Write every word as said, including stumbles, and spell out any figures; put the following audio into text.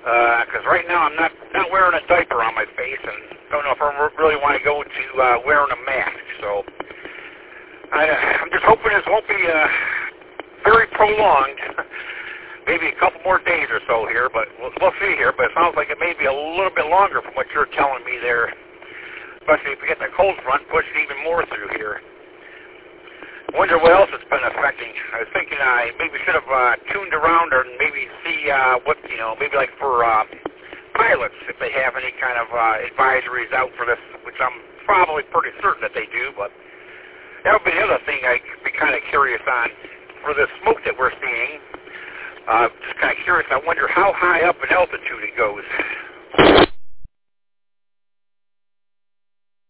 Because uh, right now I'm not not wearing a diaper on my face, and don't know if I really want to go to uh, wearing a mask. So I, I'm just hoping this won't be uh, very prolonged. Maybe a couple more days or so here, but we'll, we'll see here. But it sounds like it may be a little bit longer from what you're telling me there, especially if we get the cold front pushing even more through here. I wonder what else it's been affecting. I was thinking I maybe should have uh, tuned around or maybe see uh, what, you know, maybe like for uh, pilots, if they have any kind of uh, advisories out for this, which I'm probably pretty certain that they do, but that would be the other thing I'd be kind of curious on. For the smoke that we're seeing, uh, just kind of curious, I wonder how high up in altitude it goes.